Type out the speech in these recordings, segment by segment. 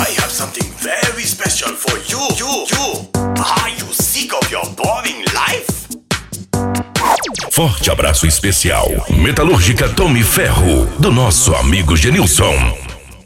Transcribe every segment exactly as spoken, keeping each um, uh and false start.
I have something very special for you. You, you. Are you sick of your boring life? Forte abraço especial. Metalúrgica Tome Ferro, do nosso amigo Genilson.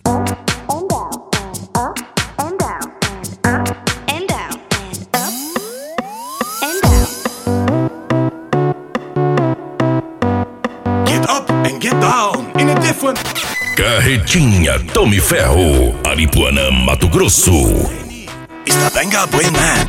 Carretinha Tome Ferro, Aripuanã, Mato Grosso. Está Benga Buen Man.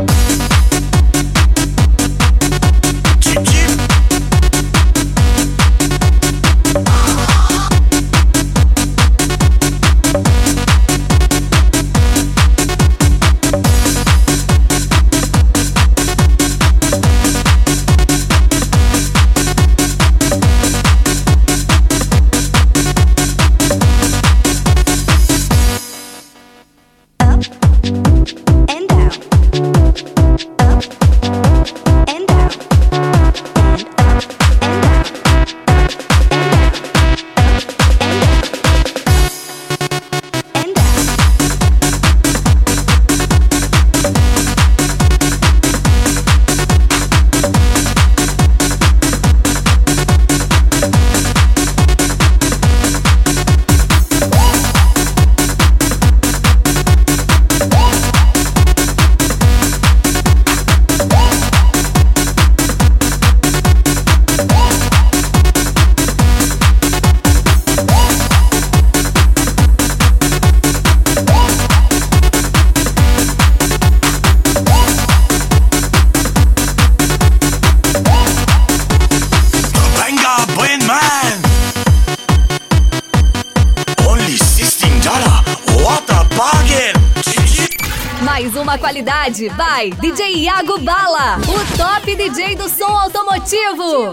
Mais uma qualidade, by D J Iago Bala, o top D J do som automotivo.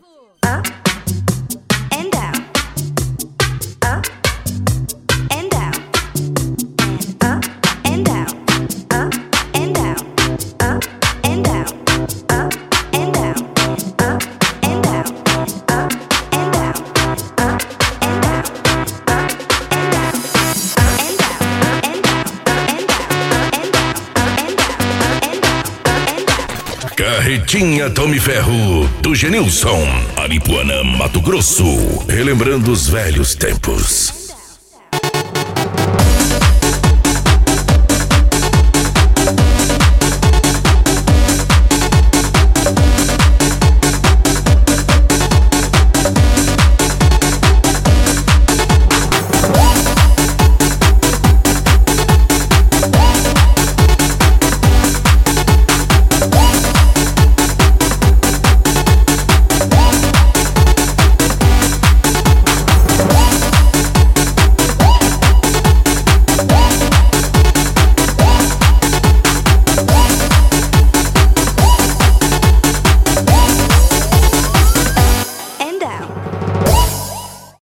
Carretinha Tome Ferro, do Genilson, Aripuanã, Mato Grosso. Relembrando os velhos tempos.